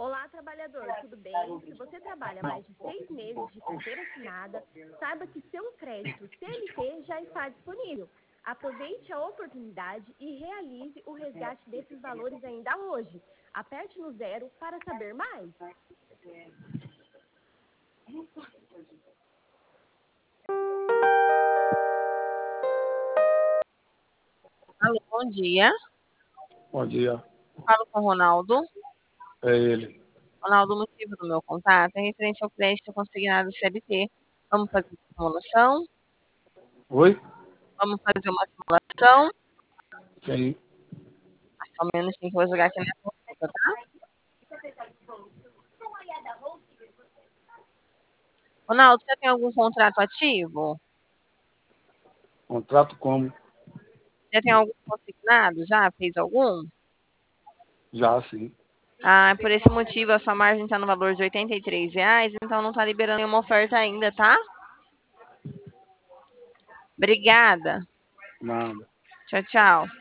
Olá, trabalhador, tudo bem? Se você trabalha mais de 6 meses de carteira assinada, saiba que seu crédito CLT já está disponível. Aproveite a oportunidade e realize o resgate desses valores ainda hoje. Aperte no 0 para saber mais. Alô, bom dia. Bom dia, Falo com o Ronaldo. é ele. Ronaldo, o motivo do meu contato é referente ao crédito consignado CLT. Vamos fazer uma simulação? Oi? Vamos fazer uma simulação? Sim. Só um minutinho que eu vou jogar aqui na consulta, tá? Ronaldo, você tem algum contrato ativo? Contrato como? Já tem algum consignado? Já fez algum? Já, sim. Ah, por esse motivo a sua margem está no valor de R$ 83, então não está liberando nenhuma oferta ainda, tá? Obrigada. Nada. Tchau, tchau.